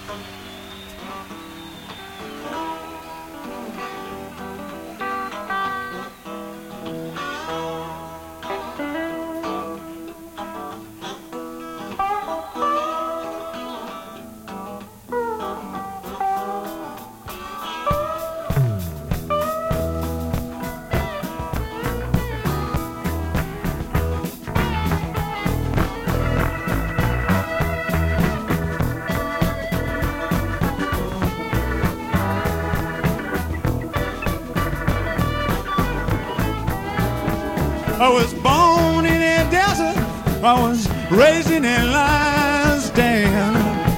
I was born in a desert, I was raised in a lion's den.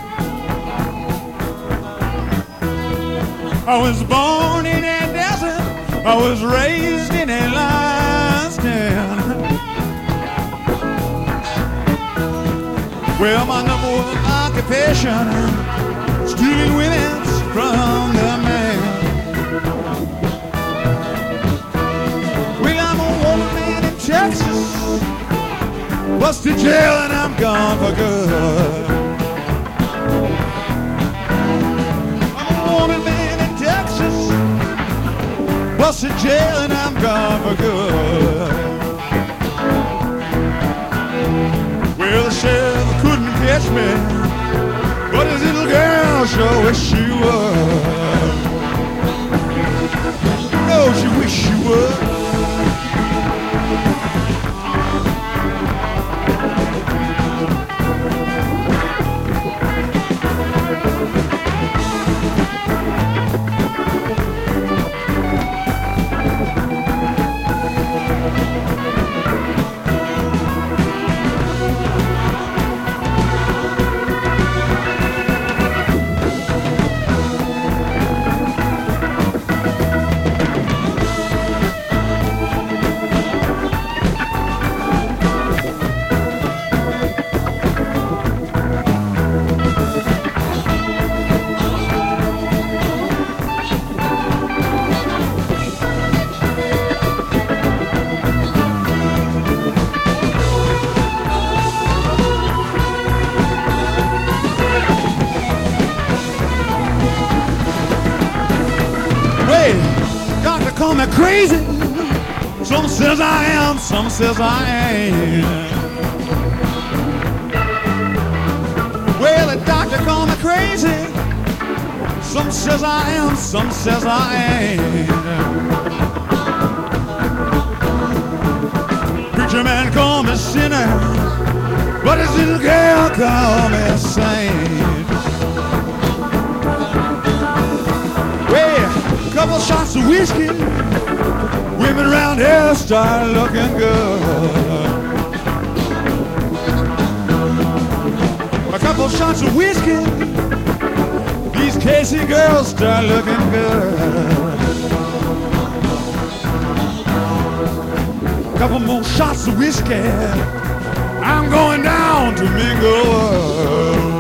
I was born in a desert, I was raised in a lion's den. Well, my number one occupation, stealing women from the man. Texas, bust to jail and I'm gone for good. I'm a wanted man in Texas, bust to jail and I'm gone for good. Well, the sheriff couldn't catch me, but his little girl sure wish she would. No, she wish she would. Call me crazy. Some says I am, some says I ain't. Well, the doctor call me crazy. Some says I am, some says I ain't. Preacher man call me sinner, but his little girl call me a saint. Well, couple shots of whiskey, women around here start looking good. A couple shots of whiskey, these Casey girls start looking good. A couple more shots of whiskey, I'm going down to mingle.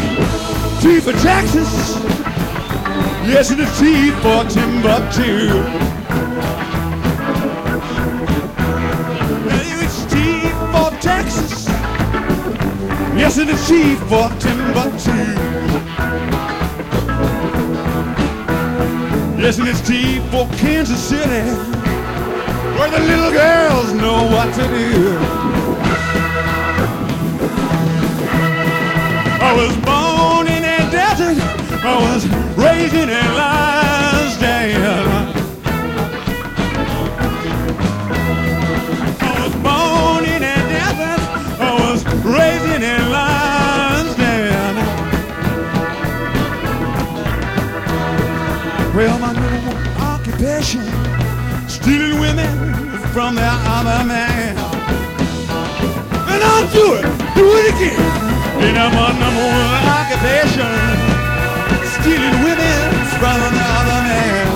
T for Texas. Yes, and it's T for Timbuktu. It's T for Texas. Yes, and it's T for Timbuktu. Yes, and it's T for Kansas City, where the little girls know what to do. I was born in a desert, I was raised in a lion's den. I was born in a desert, I was raised in a lion's den. Well, my number one occupation, stealing women from their other man. And I'll do it again. And I'm my number one occupation, stealing women from another man.